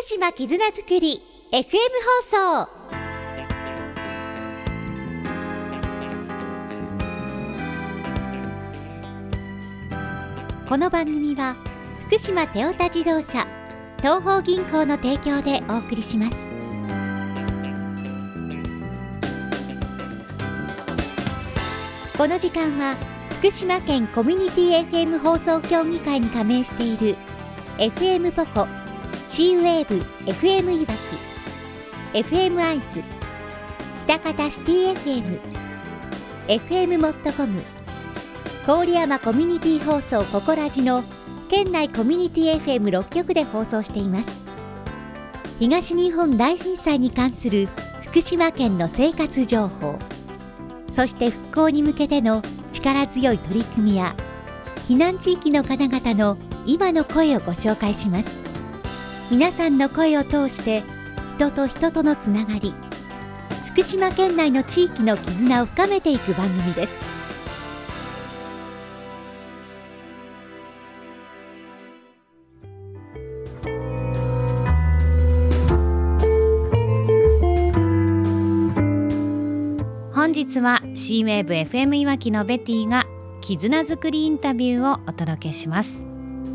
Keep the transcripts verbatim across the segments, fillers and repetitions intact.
島絆づくり エフエム 放送。この番組は福島テオタ自動車東邦銀行の提供でお送りします。この時間は福島県コミュニティ エフエム 放送協議会に加盟している エフエム ポコ、C ウェーブ エフエム いわき、エフエム アイズ、北方シティ エフエム、エフエム モットコム、郡山コミュニティ放送ココラジの県内コミュニティ エフエムろっ 局で放送しています。東日本大震災に関する福島県の生活情報、そして復興に向けての力強い取り組みや避難地域の方々の今の声をご紹介します。皆さんの声を通して人と人とのつながり、福島県内の地域の絆を深めていく番組です。本日は C ウェーブ エフエム いわきのベティが絆づくりインタビューをお届けします。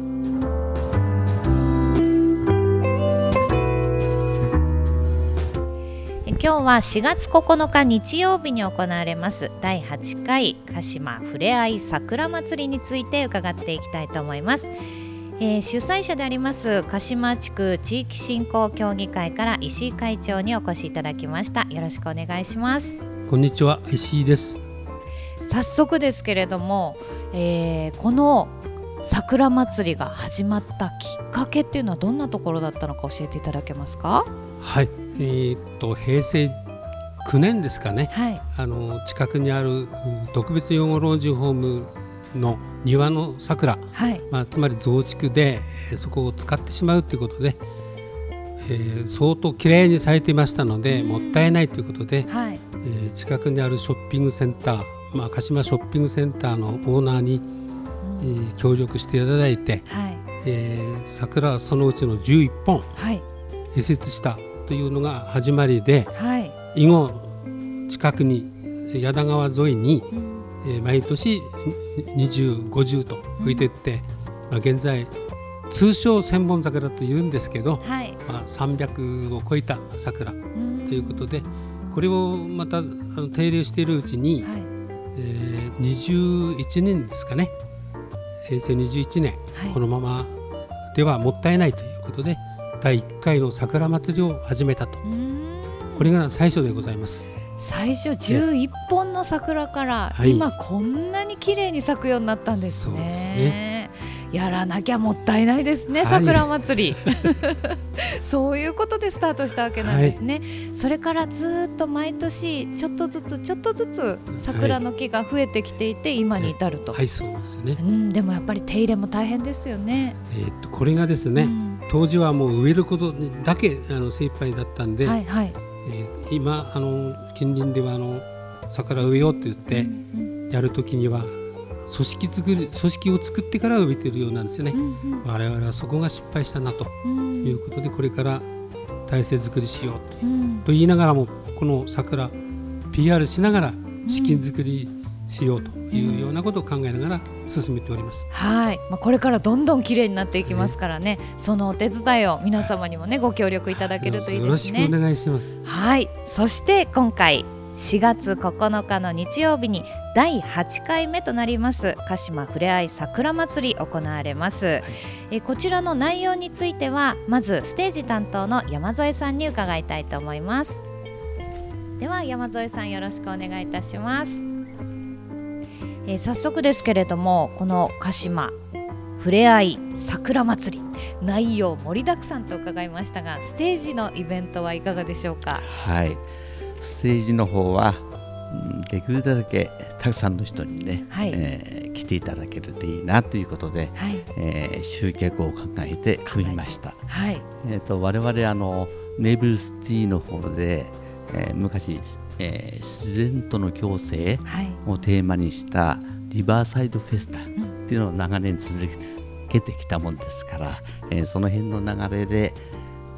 今日はしがつここのか日曜日に行われますだいはちかい鹿島ふれあい桜まつりについて伺っていきたいと思います。えー、主催者であります鹿島地区地域振興協議会から石井会長にお越しいただきました。よろしくお願いします。 こんにちは、石井です。 早速ですけれども、えー、この桜まつりが始まったきっかけっていうのはどんなところだったのか教えていただけますか？ はい、えー、っと平成きゅうねんですかね、 はい、あの近くにある特別養護老人ホームの庭の桜、はい、まあ、つまり増築でそこを使ってしまうということで、えー、相当きれいに咲いていましたのでもったいないということで、はい、えー、近くにあるショッピングセンター、まあ、鹿島ショッピングセンターのオーナーに、えー、協力していただいて、はい、えー、桜はそのうちのじゅういっぽん、はい、移設したというのが始まりで、はい、以後近くに矢田川沿いに、うん、えー、毎年にじゅう、ごじゅうと浮いていって、うん、まあ、現在通称千本桜というんですけど、はい、まあ、さんびゃくを超えた桜ということで、これをまたあの手入れしているうちに、はい、えー、にじゅういちねんですかね、平成にじゅういちねん、はい、このままではもったいないということでだいいっかいの桜祭りを始めたと。これが最初でございます。 最初じゅういっぽんの桜から、はい、今こんなに綺麗に咲くようになったんですね。そうですね。やらなきゃもったいないですね、はい、桜祭りそういうことでスタートしたわけなんですね、はい、それからずっと毎年ちょっとずつちょっとずつ桜の木が増えてきていて、はい、今に至ると、 はい、そうですね、 うん、でもやっぱり手入れも大変ですよね。 えー、っとこれがですね、うん、当時はもう植えることだけあの精一杯だったんで、はいはい、えー、今あの近隣ではあの桜植えようって言ってやるときには組織作る組織を作ってから植えてるようなんですよね、うんうん、我々はそこが失敗したなということで、これから体制作りしようと、うん、と言いながらもこの桜 ピーアール しながら資金作りしようというようなことを考えながら進めております、 うん、はい、まあ、これからどんどん綺麗になっていきますからね、そのお手伝いを皆様にもねご協力いただけるといいですね。 よろしくお願いします。 はい、そして今回しがつここのかの日曜日にだいはちかいめとなります鹿島ふれあい桜まつり行われます、はい、えこちらの内容についてはまずステージ担当の山添さんに伺いたいと思います。では山添さん、よろしくお願いいたします。えー、早速ですけれども、この鹿島ふれあい桜まつり、内容盛りだくさんと伺いましたが、ステージのイベントはいかがでしょうか？ はい、ステージの方は、うん、できるだけたくさんの人にね、はい、えー、来ていただけるといいなということで、はい、えー、集客を考えて組みました、はい、えー、と我々あのネイブルシティの方で、えー、昔、えー、自然との共生をテーマにしたリバーサイドフェスタっていうのを長年続けてきたもんですから、えー、その辺の流れで、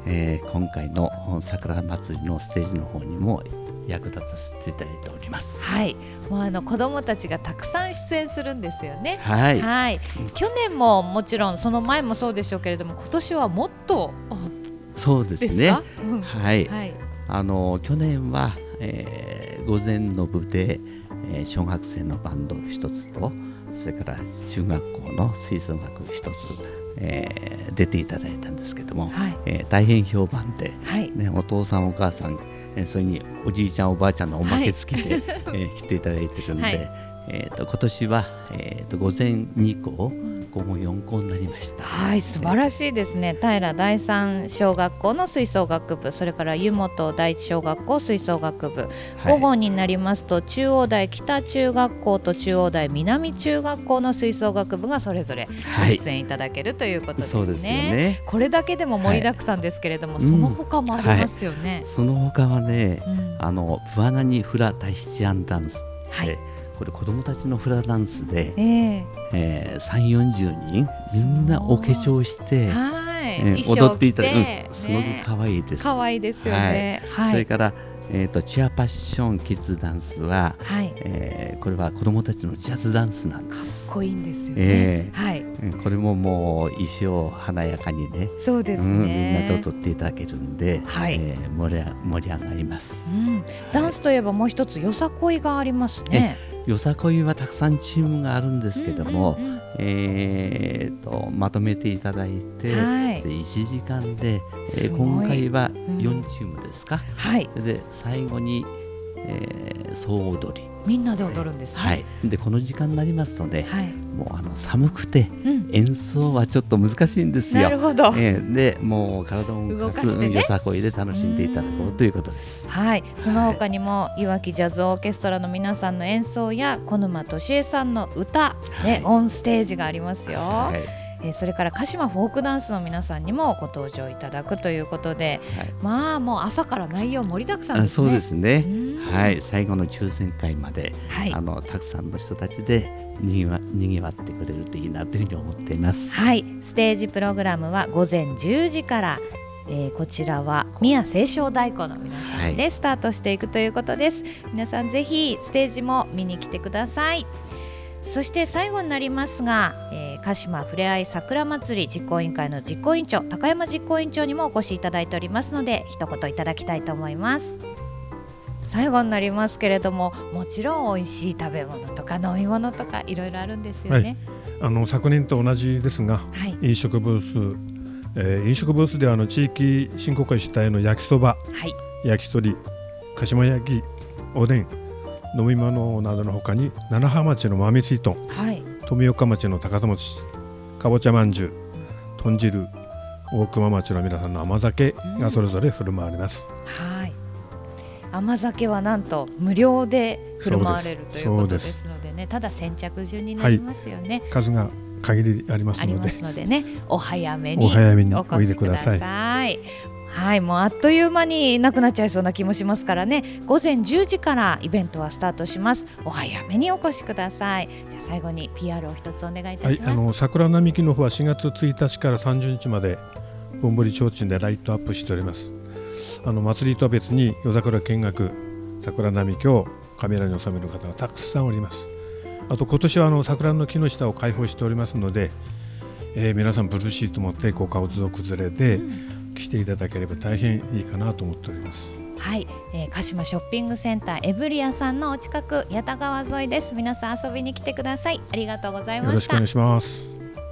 えー、今回の桜祭りのステージの方にも役立たせていただいております。 はい、もうあの子どもたちがたくさん出演するんですよね。 はい、 はい、去年ももちろんその前もそうでしょうけれども、今年はもっとそうですね。 うん、 はい、はい、あの去年は、えー、午前の部で、えー、小学生のバンド一つと、それから中学校の吹奏楽一つ、えー、出ていただいたんですけども、はい、えー、大変評判で、はい、ね、お父さんお母さん、えー、それにおじいちゃんおばあちゃんのおまけ付きで、はい、えー、来ていただいてるんで、はい、えー、と今年は、えー、と午前に校、午後よん校になりました。 はい、素晴らしいですね。平第三小学校の吹奏楽部、それから湯本第一小学校吹奏楽部、はい、午後になりますと中央大北中学校と中央大南中学校の吹奏楽部がそれぞれご出演いただけるということですね。はい、そうですよね。これだけでも盛りだくさんですけれども、はい、その他もありますよね。 うん、はい、その他はね、うん、あのブアナニフラタヒチアンダンスって、はい、これ子どもたちのフラダンスで、えーえー、さんじゅう、よんじゅうにんみんなお化粧して、はい、えー、踊っていただく、うん、すごく可愛いです。 可愛いですよね。 はいはい、それから、えー、とチアパッションキッズダンスは、はい、えー、これは子どもたちのジャズダンスなんです。 かっこいいんですよね。 えーはい、これももう衣装華やかにね、 そうですね、 うん、みんなで踊っていただけるんで、はい、えー、盛り盛り上がります。 うん、ダンスといえばもう一つよさこいがありますね。 よさこいはたくさんチームがあるんですけども、うんうんうん、えー、とまとめていただいて、はい、いちじかんで、えー、今回はよんチームですか、うん、はい、で最後に、えー、総踊り、 みんなで踊るんですね。 はい、でこの時間になりますので、はい、もうあの寒くて、うん、演奏はちょっと難しいんですよ。 なるほど、 えー、でもう体を動かして、ね、よさこいで楽しんでいただこうということです。 はい、その他にも、はい、いわきジャズオーケストラの皆さんの演奏や小沼俊恵さんの歌、ね、はい、オンステージがありますよ。はい、えー、それから鹿島フォークダンスの皆さんにもご登場いただくということで、はい、まあもう朝から内容盛りだくさんですね。 そうですね、はい、最後の抽選会まで、はい、あのたくさんの人たちでにぎわ、にぎわってくれるといいなというふうに思っています。 はい、ステージプログラムはごぜんじゅうじから、えー、こちらは宮清少太鼓の皆さんでスタートしていくということです。はい、皆さんぜひステージも見に来てください。そして最後になりますが、えー、鹿島ふれあい桜まつり実行委員会の実行委員長、高山実行委員長にもお越しいただいておりますので、一言いただきたいと思います。最後になりますけれども、もちろん美味しい食べ物とか飲み物とかいろいろあるんですよね。 はい、あの昨年と同じですが、はい、飲食ブース、えー、飲食ブースではあの地域振興会主体の焼きそば、はい、焼き鳥、鹿島焼き、おでん、飲み物などの他に七葉町の豆シートン、はい、富岡町の高田餅、かぼちゃまんじゅう、豚汁、大熊町の皆さんの甘酒がそれぞれ振る舞われます。 うん、はい、甘酒はなんと無料で振る舞われるということですのでね、ただ先着順になりますよね。 はい、数が限りありますので、 ありますのでね、お早めにお早めにお越しください。 はい、もうあっという間になくなっちゃいそうな気もしますからね、ごぜんじゅうじからイベントはスタートします。お早めにお越しください。じゃあ最後に ピーアール を一つお願いいたします。 はい、あの桜並木の方はしがつついたちからさんじゅうにちまでぼんぼり提灯でライトアップしております。あの祭りとは別に夜桜見学、桜並木をカメラに収める方がたくさんおります。あと今年はあの桜の木の下を開放しておりますので、えー、皆さんブルーシート持ってご家族連れで来ていただければ大変いいかなと思っております。 はい、えー、鹿島ショッピングセンターエブリアさんのお近く、八田川沿いです。皆さん遊びに来てください。ありがとうございました。 よろしくお願いします。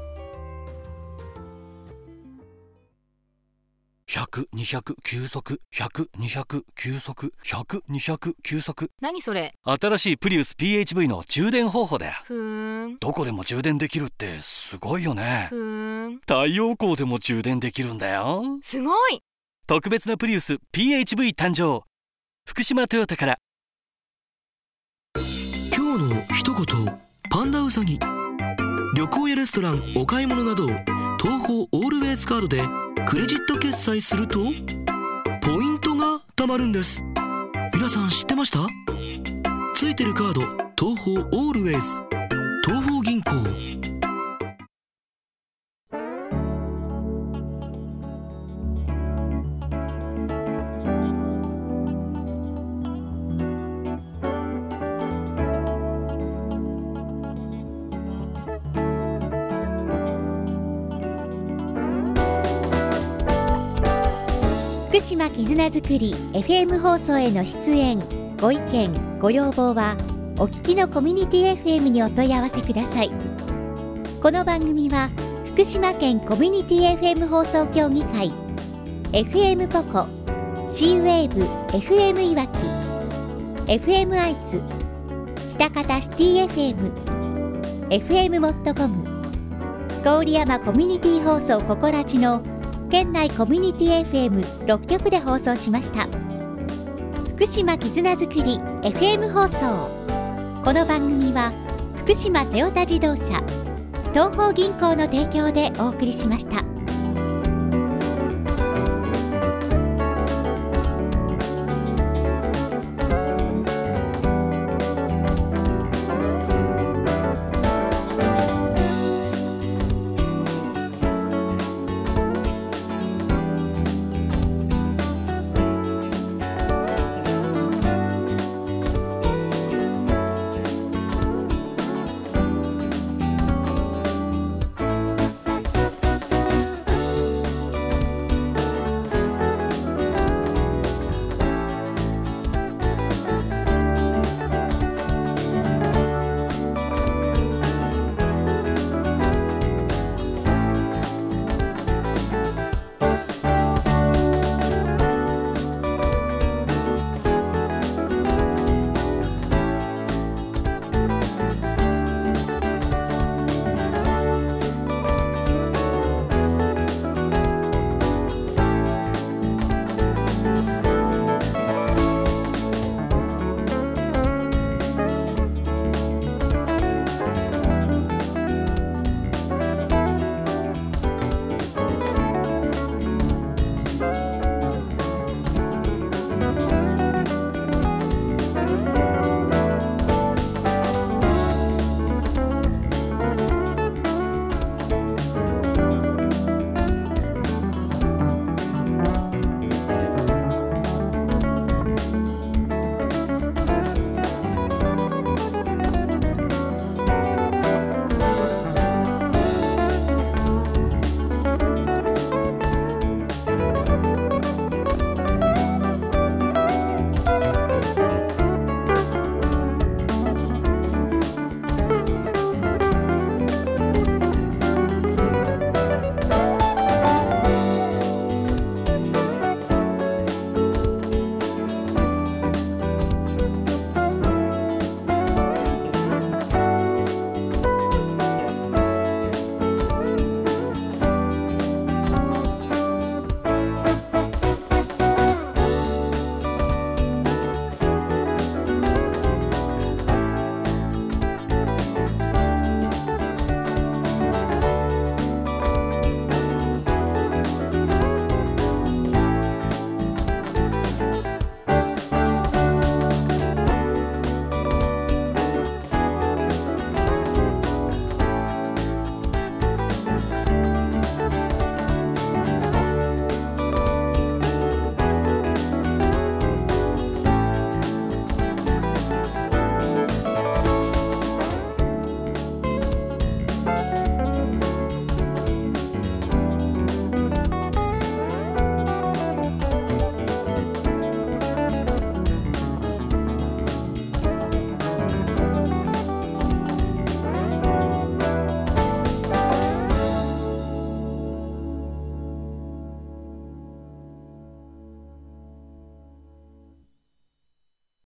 ひゃく、にひゃく急速、ひゃく、にひゃく急速、ひゃく、にひゃく急速。 何それ？ 新しいプリウス ピーエイチブイ の充電方法だよ。 ふーん。 どこでも充電できるってすごいよね。 ふーん。 太陽光でも充電できるんだよ。 すごい。 特別なプリウス ピーエイチブイ 誕生。福島トヨタから。 今日の一言、パンダウサギ。旅行やレストラン、お買い物など東宝オールウェイズカードでクレジット決済するとポイントが貯まるんです。皆さん知ってました？ついてるカード、東宝オールウェイズ、東宝銀行。 福島絆づくり エフエム 放送への出演ご意見ご要望はお聞きのコミュニティ エフエム にお問い合わせください。この番組は福島県コミュニティ エフエム 放送協議会 エフエム ポコ C ウェーブ エフエム いわき エフエム アイズ北方シティ エフエム エフエム モットコム郡山コミュニティ放送ココラジの県内コミュニティ エフエムろっ 局で放送しました。福島絆づくり エフエム 放送。この番組は福島トヨタ自動車東邦銀行の提供でお送りしました。